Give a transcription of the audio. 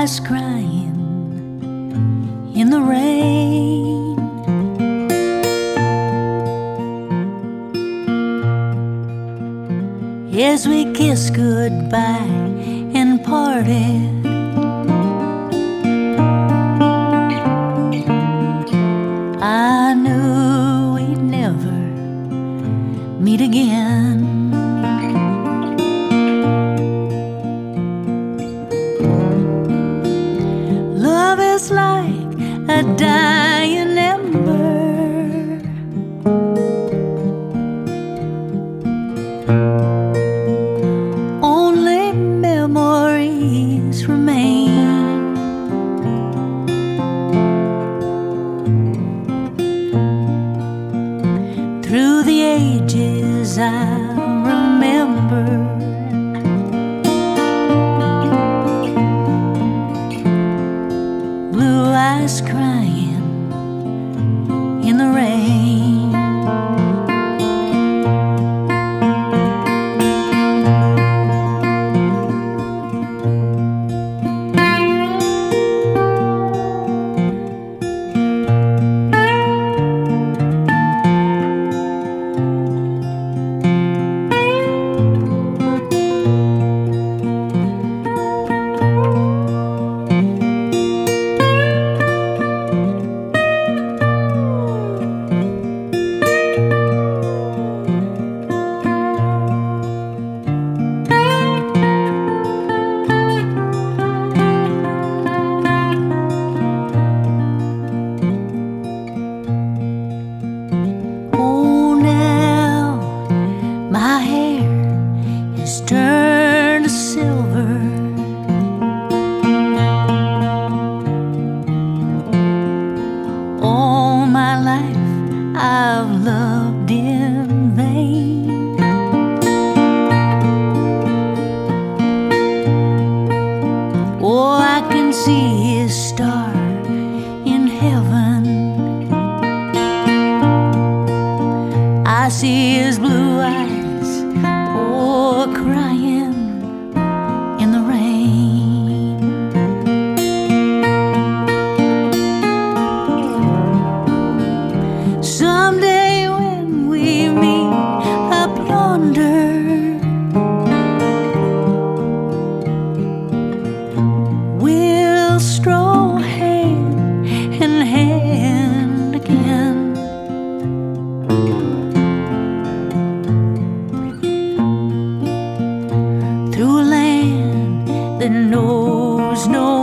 eyes crying in the rain. As we kissed goodbye and parted, I knew we'd never meet again. Love is like a dying ember, only memories remain. Through the ages I remember blue eyes crying in the rain. My hair is turned to silver, all my life I've loved in vain. Oh, I can see his star in heaven, I see his blue eyes, oh, crying in the rain. Someday when we meet up yonder, we'll stroll hand in hand again. Through a land that knows no